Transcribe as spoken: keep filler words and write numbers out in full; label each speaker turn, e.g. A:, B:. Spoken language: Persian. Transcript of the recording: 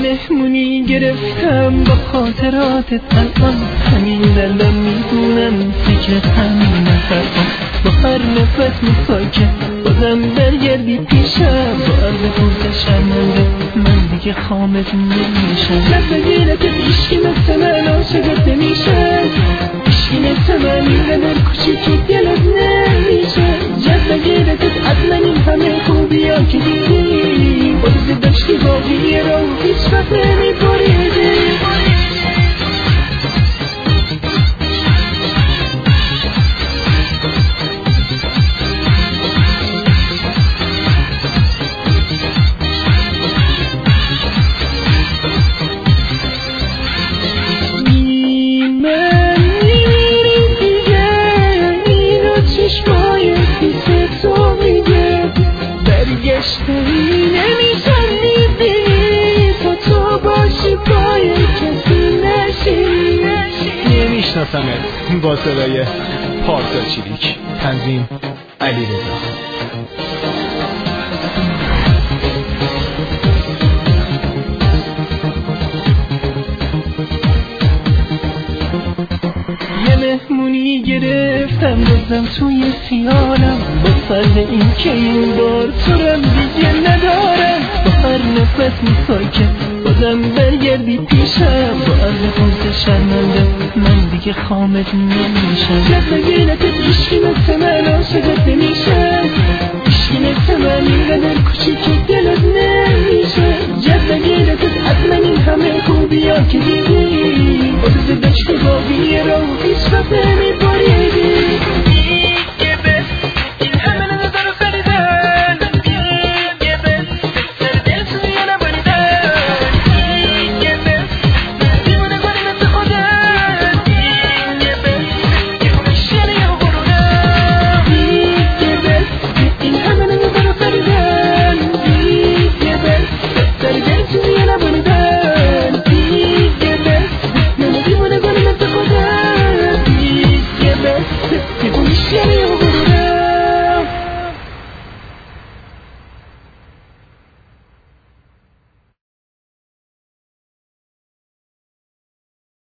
A: مهمونی گرفتم با خاطراتت الان، همین دلم میدونم فکرت همین نفرم. با هر نفس مساکه بازم برگردی پیشم، با عرض پرت شرمنده من دیگه خامت نمیشم. لب بگیرت عشقی مثل من عاشقت نمیشم، عشقی مثل من اینقدر کوچیکی دلت نمیشه. جد بگیرت حتما این همه خوبی ها که دیدی، بازی داشتی باقی رو هیچ وقت نمیبریدی. برگشتنی نمیشم میبینی تا تو باشی پای کسی نشی.
B: نمیشناسمت با صدای پارسا چیلیک. تنظیم علیرضا.
A: یه مهمونی گرفتم بازم توی خیالم، با فرض این که این بار تو رم دیگه ندارم. با هر نفس میساکه بازم برگردی پیشم، با عرض پرت شرمنده من دیگه خامت نمیشم. جد بگیرت عشقی مثل من عاشقت نمیشم، عشقی مثل من اینقدر کوچیکی دلت نمیشه. جد